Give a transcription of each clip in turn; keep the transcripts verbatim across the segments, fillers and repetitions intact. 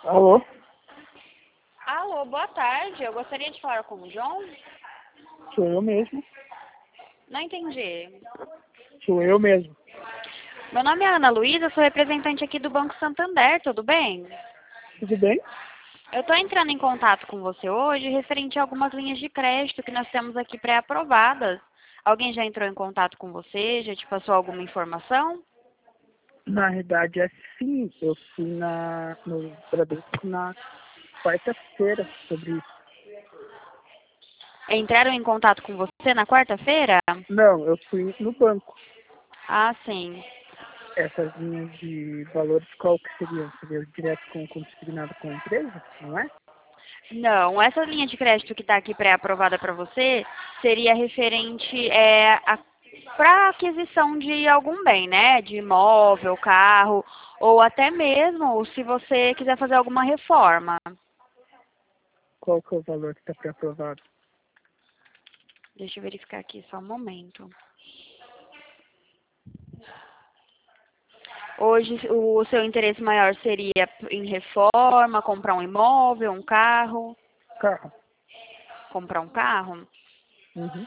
Alô? Alô, boa tarde. Eu gostaria de falar com o João. Sou eu mesmo. Não entendi. Sou eu mesmo. Meu nome é Ana Luísa, sou representante aqui do Banco Santander, tudo bem? Tudo bem? Eu estou entrando em contato com você hoje referente a algumas linhas de crédito que nós temos aqui pré-aprovadas. Alguém já entrou em contato com você? Já te passou alguma informação? Na verdade, é sim. Eu fui na, no Bradesco na quarta-feira sobre isso. Entraram em contato com você na quarta-feira? Não, eu fui no banco. Ah, sim. Essas linhas de valores, qual que seriam? Seria direto com o consignado com a empresa, não é? Não, essa linha de crédito que está aqui pré-aprovada para você seria referente é, para aquisição de algum bem, né? De imóvel, carro, ou até mesmo se você quiser fazer alguma reforma. Qual que é o valor que está pré-aprovado? Deixa eu verificar aqui só um momento. Hoje o seu interesse maior seria em reforma, comprar um imóvel, um carro, Carro. comprar um carro? Uhum.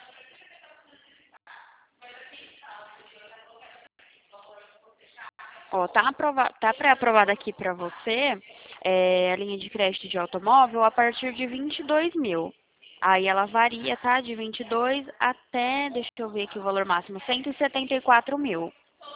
Ó, tá, aprova tá pré-aprovada aqui para você é, a linha de crédito de automóvel a partir de vinte e dois mil. Aí ela varia, tá? De vinte e dois até, deixa eu ver aqui o valor máximo, cento e setenta e quatro mil.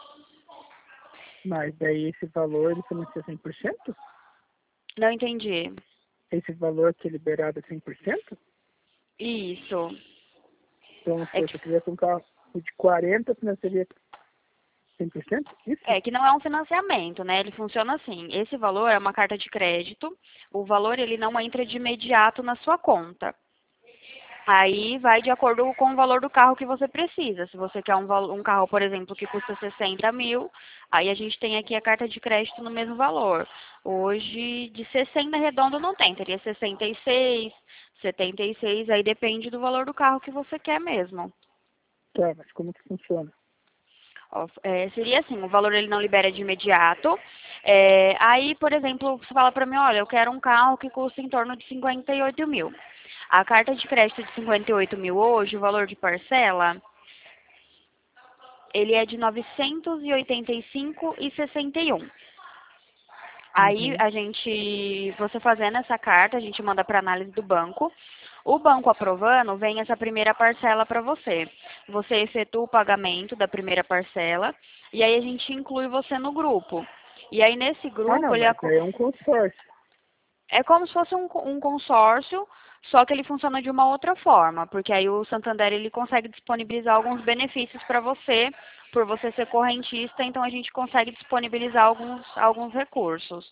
Mas daí esse valor, ele financia cem por cento? Não entendi. Esse valor que é liberado é cem por cento? Isso. Então, É se que, eu quisesse um carro de quarenta, financiaria cem por cento? Isso? é que não é um financiamento, né? Ele funciona assim. Esse valor é uma carta de crédito. O valor ele não entra de imediato na sua conta. Aí vai de acordo com o valor do carro que você precisa. Se você quer um, valo- um carro, por exemplo, que custa sessenta mil, aí a gente tem aqui a carta de crédito no mesmo valor. Hoje, de sessenta redondo não tem, teria sessenta e seis, setenta e seis, aí depende do valor do carro que você quer mesmo. Tá, mas como que funciona? Ó, é, seria assim, o valor ele não libera de imediato. É, aí, por exemplo, você fala para mim, olha, eu quero um carro que custa em torno de cinquenta e oito mil. A carta de crédito de cinquenta e oito mil hoje, o valor de parcela, ele é de novecentos e oitenta e cinco reais e sessenta e um. Aí Uhum. a gente, você fazendo essa carta, a gente manda para análise do banco. O banco aprovando, vem essa primeira parcela para você. Você efetua o pagamento da primeira parcela e aí a gente inclui você no grupo. E aí nesse Ah, grupo não, ele mas aco- aí é um consórcio. é como se fosse um, um consórcio, só que ele funciona de uma outra forma, porque aí o Santander ele consegue disponibilizar alguns benefícios para você, por você ser correntista, então a gente consegue disponibilizar alguns, alguns recursos.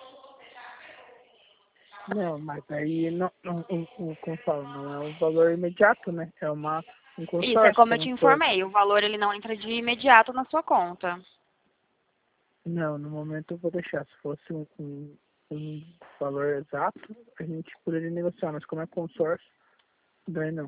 Não, mas aí não, não, o, o consórcio não é um valor imediato, né? É uma, um Isso, é consórcio, como eu te vamos supor. informei, o valor ele não entra de imediato na sua conta. Não, no momento eu vou deixar. Se fosse um, um, um valor exato, a gente poderia negociar, mas como é consórcio, daí não.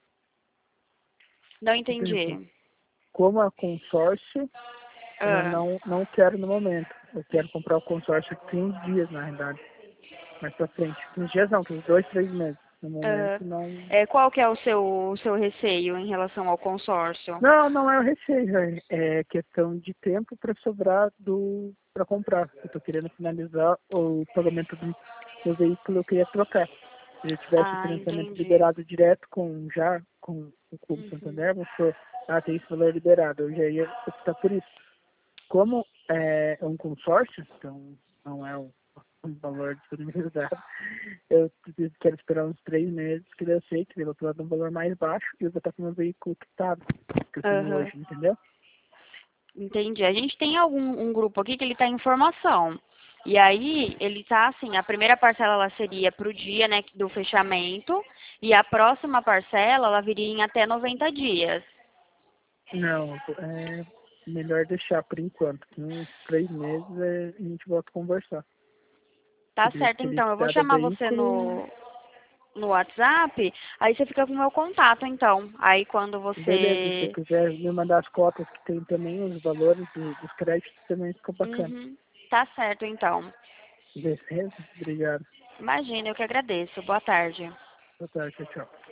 Não Por exemplo, entendi. como é consórcio, eu Ah, não, não quero no momento. Eu quero comprar o consórcio aqui uns dias, na verdade. Mais pra frente. Uns dias não, uns dois, três meses. No ah, momento não. é, qual que é o seu, o seu receio em relação ao consórcio? Não, não é o receio, é é questão de tempo para sobrar do para comprar. Eu tô querendo finalizar o pagamento do meu veículo, eu queria trocar. Se eu tivesse o Ah, financiamento entendi. liberado direto com já com o Clube Uhum. Santander, vamos supor, ah, tem esse valor liberado, eu já ia optar por isso. Como é um consórcio, então não é um, um valor disponibilizado, eu preciso- quero esperar uns três meses, que daí eu sei que ele vai precisar de um valor mais baixo e eu vou estar com o meu veículo quitado, que eu tenho Aham. hoje, entendeu? Entendi. A gente tem algum um grupo aqui que ele está em formação. E aí, ele está assim, a primeira parcela ela seria para o dia, né, do fechamento, e a próxima parcela ela viria em até noventa dias. Não, é melhor deixar por enquanto, que uns três meses é, a gente volta a conversar. Tá Que daí certo, teria então. que Eu vou dar do chamar você veículo e no, no WhatsApp, aí você fica com o meu contato, então. Aí quando beleza, se você você... quiser me mandar as cotas que tem também, os valores do- dos créditos também fica bacana. Uhum. Tá certo, então. Beleza, obrigado. Imagina, eu que agradeço. Boa tarde. Boa tarde, tchau, tchau.